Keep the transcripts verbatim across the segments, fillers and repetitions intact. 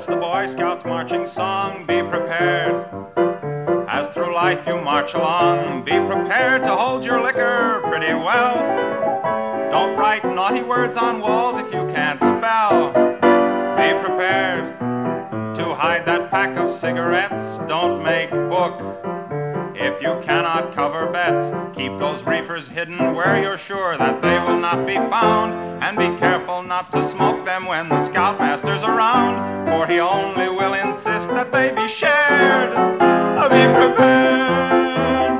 That's the Boy Scouts marching song. Be prepared. As through life you march along, be prepared to hold your liquor pretty well. Don't write naughty words on walls if you can't spell. Be prepared to hide that pack of cigarettes. Don't make book if you cannot cover bets. Keep those reefers hidden where you're sure that they will not be found. And be careful not to smoke them when the scoutmaster's around, for he only will insist that they be shared. Be prepared.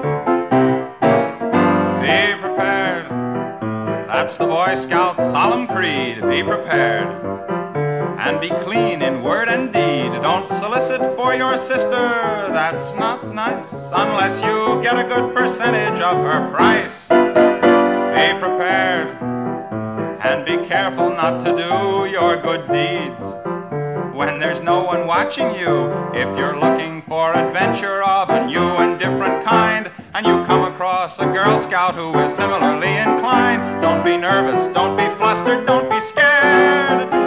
Be prepared. That's the Boy Scout's solemn creed. Be prepared. And be clean in word and deed. Don't solicit for your sister. That's not nice, unless you get a good percentage of her price. Be prepared. And be careful not to do your good deeds when there's no one watching you. If you're looking for adventure of a new and different kind, and you come across a Girl Scout who is similarly inclined, don't be nervous, don't be flustered, don't be scared.